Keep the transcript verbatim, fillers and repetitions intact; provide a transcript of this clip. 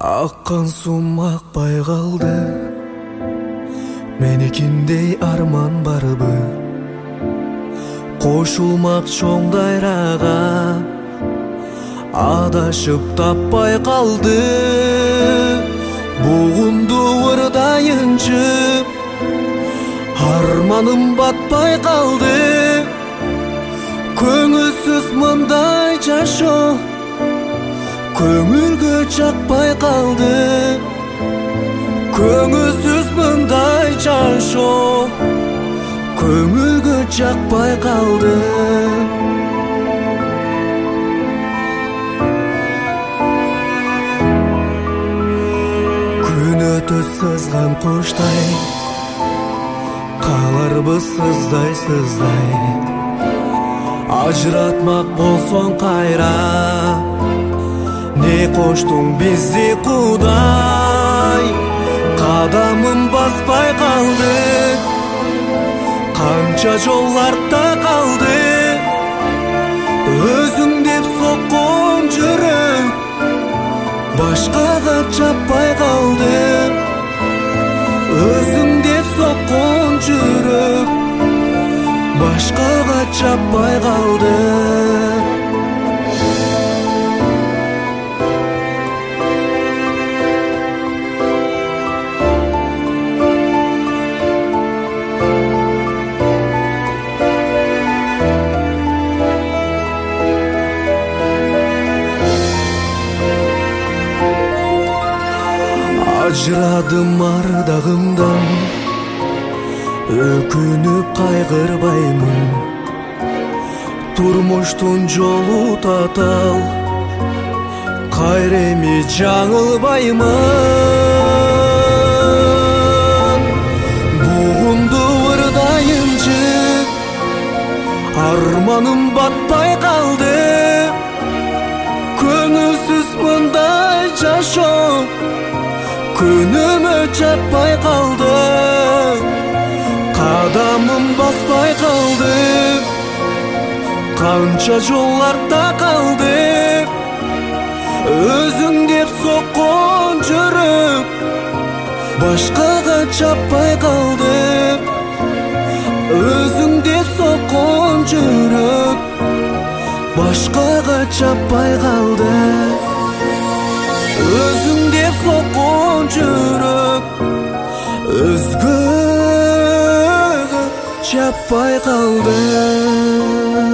Аккан сум акпай калды, меникиндей арман барбы? Кошулмак чоң дайрага, адашып таппай калды. Бугунду ырдайынчы, арманым батпай калды. Көңүлсүз мындай жашоо көңүлгө чакпай калды. Көңүлсүз мындай жашоо көңүлгө чакпай калды. Күн өтө сызган куштай, каларбыз сыздай сыздай. Ажыратмак болсоң кайра, не коштуң бизди Кудай? Кадамым баспай калды, канча жол артта калды. Өзүң деп соккон жүрөк башкага чаппай калды. Өзүң деп соккон жүрөк башкага чаппай калды. Ажырадым ардагымдан, өкүнүп кайгырбаймын. Турмуштун жолу татал, кайра эми жаңылбаймын. Бугунду ырдайынчы, арманым батпай калды. Көңүлсүз мындай жашоо күнүмө чаппай калды. Кадамым баспай калды, канча жол артта калды. Өзүң деп соккон жүрөк башкага чаппай калды. Өзүң деп соккон жүрөк башкага чаппай калды. Өзүң деп соккон жүрөк өзгөгө чаппай калды.